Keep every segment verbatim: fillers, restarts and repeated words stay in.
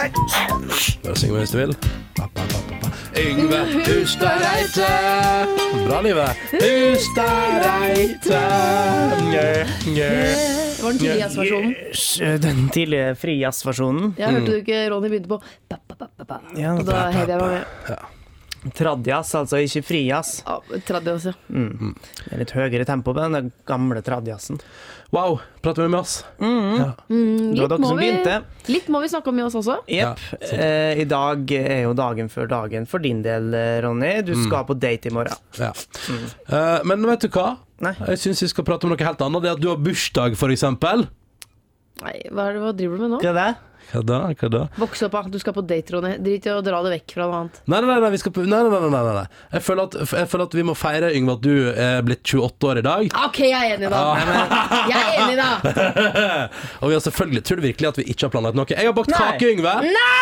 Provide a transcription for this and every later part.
Bare synge med hvis du vil. Yngve Hustadreite. Bra, livet. Hustadreite. Det var den tidlige jazzversjonen. Den tidlige fri jazzversjonen. Jeg hørte du ikke Ronny begynte på ba, ba, ba, ba, ba. Ja, Og da hev jeg meg med. Ja. Tradjazz, altså ikke frijazz. Ja, tradjazz, ja. Mm. Det er litt høyere tempo på den gamle tradjazzen. Wow, prater vi med oss? Mm. Ja. Mm, Det var litt, dere må som vi, begynte. litt må vi snakke om med oss også. Jepp. Ja, eh, I dag er jo dagen før dagen for din del, Ronny. Du skal på date i morgen. Ja. Uh, men vet du hva? Nei. Jeg synes vi skal prate om noe helt annet. Det er at du har bursdag, for eksempel. Nei, hva, er det, hva driver du med nå? Hva er det? Hva da? Hva da? Voks opp, da. Du skal på date, Ronny. Drit i å dra det vekk fra noe annet. Nei, nei, nei, vi skal på, nei, nei, nei, nei, nei. Jeg, føler at, jeg føler at vi må feire, Yngve, at du er blitt tjueåtte år i dag. Ok, jeg er enig da. Jeg er enig da. Og vi har selvfølgelig, tror du virkelig at vi ikke har planlagt noe? Jeg har bakt Nei. kake, Yngve.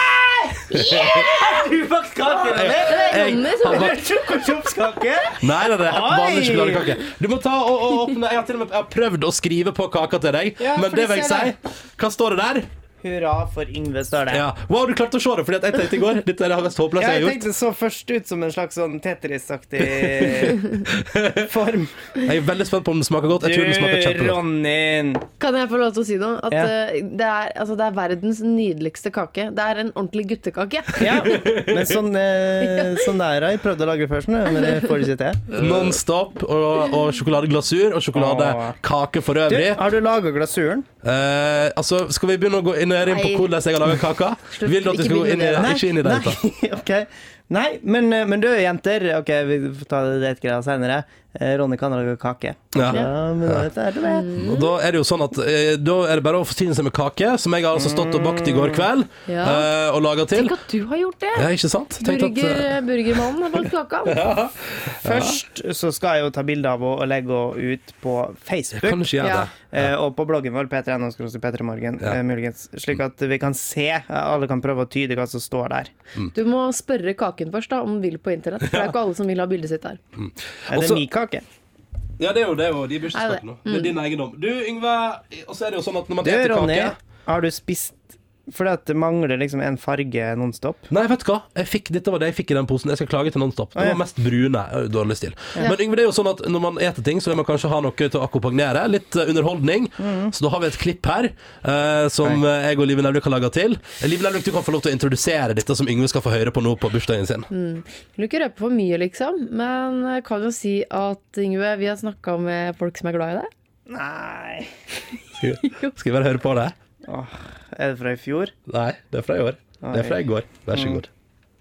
Har du bakt kake, Ronny? Det er Ronny som har Har du chokosjopskake? Nei, nei, det er Oi. vanlig sjokoladekake. Du må ta og, og åpne. Jeg har til og med jeg har prøvd å skrive på kaka til deg, Ja, men for det det vil jeg ser si. Hva står det der? Hurra for Yngve, står det. Ja. Wow, du klarte å se det, fordi at jeg tenkte i går dette er det mest håpløse Ja, jeg jeg har tenkte gjort. det så først ut som en slags sånn Tetris-aktig form. Jeg er veldig spent på om den smaker godt. Jeg tror den smaker Du, kjempegodt. Ronny. Kan jeg få lov til å si noe? At Ja. eh, det, er, altså, det er verdens nydeligste kake. Det er en ordentlig guttekake. Ja, men sånn, eh, sånn der har jeg prøvd å lage først nå, men det får du ikke til. Non-stop og, og sjokoladeglasur og sjokoladekake for Du, øvrig. har du laget glasuren? Eh, altså, skal vi begynne å gå inn, inn på Nei. hvordan jeg har laget kaka? Slutt, Vil du at vi ikke skal gå begynn inn i med det? det. Ikke inn i det. da. Nei, ok. Nei, men, eh, men du jenter, ok, vi får ta det greia senere. Eh, Ronny kan lage kake. Ja. Ja, men da vet jeg det. Og da er det jo sånn at eh, da er det bare å forsyne seg med kake, som jeg har altså stått og bakt i går kveld Ja. eh, og laget til. Tenk at du har gjort det. Ja, ikke sant? Tenkte at, Burger, eh, burgermannen har bakt kaka. Først så skal jeg jo ta bilder av og legge henne ut på jeg Facebook. kan ikke gjøre Ja. det. Eh, og på bloggen vår, P tre N O P tre Morgen, Ja. eh, muligens, slik at vi kan se, eh, alle kan prøve å tyde hva som står der. Du må spørre kaken først da, om den vil på internett. For det er ikke alle som vil ha bildet sitt der. Er det Også- min kake? Ja, det er jo, det er jo de Er bursdagskakene. det? Det er din eiendom. Du, Yngve, og så er det jo sånn at når man Du, eter Ronny, kake har du spist fordi at det mangler liksom en farge non-stop? Nei, vet du hva? Jeg fikk, dette var det jeg fikk i den posen. Jeg skal klage til Non-Stop. Det Ah, ja. var mest brune. øh, Dårlig stil. Ja. Men Yngve, det er jo sånn at når man eter ting, så vil man kanskje ha noe til å akkompagnere. Litt uh, underholdning. Så da har vi et klipp her uh, som uh, jeg og Live Nelvik har laget til. Live Nelvik, du kan få lov til å introdusere dette som Yngve skal få høre på nå på bursdagen sin. Mm. Vil ikke røpe for mye, liksom. Men jeg kan jo si at Yngve, vi har snakket med folk som er glad i deg. Nei. Skal, vi- skal vi bare høre på det? Åh, er det fra i fjor? Nei, det er fra i år. Det er fra i går. Vær så god.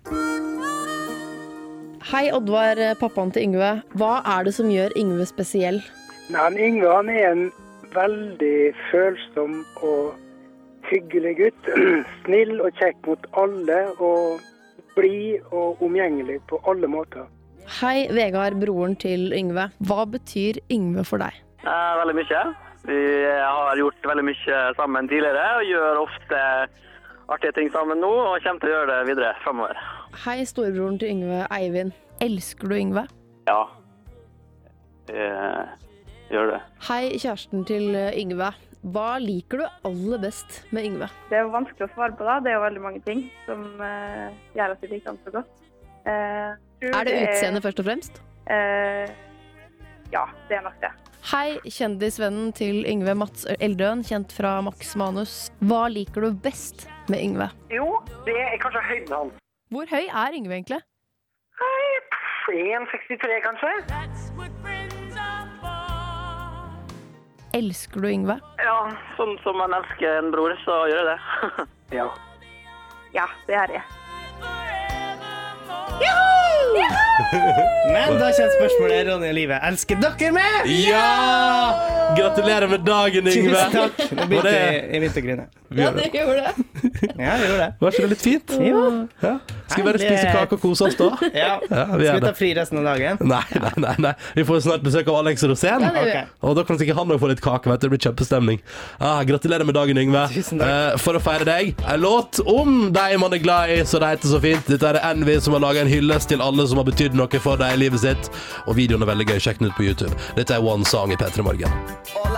Hei, Oddvar, pappaen til Yngve. Hva er det som gjør Yngve spesiell? Nei, han Yngve han er en veldig følsom og hyggelig gutt. Snill og kjekk mot alle, og blid og omgjengelig på alle måter. Hei, Vegard, broren til Yngve. Hva betyr Yngve for deg? Eh, veldig mye. Vi har gjort veldig mye sammen tidligere og gjør ofte artige ting sammen nå og kommer til å gjøre det videre fremover. Hei, storebroren til Yngve, Eivind. Elsker du Yngve? Ja, jeg gjør det. Hei, kjæresten til Yngve. Hva liker du aller best med Yngve? Det er jo vanskelig å svare på da. Det er jo veldig mange ting som uh, gjør at vi liker han så godt. Eh, tror Er det utseendet først og fremst? eh, ja, det er nok det. Hei, kjendisvennen til Yngve, Mats Eldøen, kjent fra Max Manus. Hva liker du best med Yngve? Jo, det er kanskje høyden hans. Hvor høy er Yngve egentlig? en sekstitre kanskje? Elsker du Yngve? Ja, sånn som man elsker en bror, så gjør jeg det. Ja. Ja, det er det. Men da kjenner spørsmålet, Ronny og Live, elsker dere meg? Ja! Gratulerer med dagen, Yngve. Tusen takk. Nå Og begynte det- jeg, jeg begynte å grine. Ja, det gjør det. Ja, jeg gjorde det. Var ikke det litt fint? Jo. Ja. Skal vi bare spise kake og kose oss da? Ja. Ja, vi Skal gjør vi ta det. fri resten av dagen? Nei, nei, nei, nei. Vi får snart besøk av Alex Rosén. Ja, det gjør vi. Ok. Og da kan sikkert han også få litt kake, vet du. Det blir kjempestemning. Ah, gratulerer med dagen, Yngve. Tusen takk. Eh, for å feire deg, en låt om deg man er glad i, så det heter så fint. Dette er Envy som har laget en hyllest til alle som har betydd noe for deg i livet sitt. Og videoen er veldig gøy. Sjekk den ut på YouTube. Dette er One Song i P tre Morgen.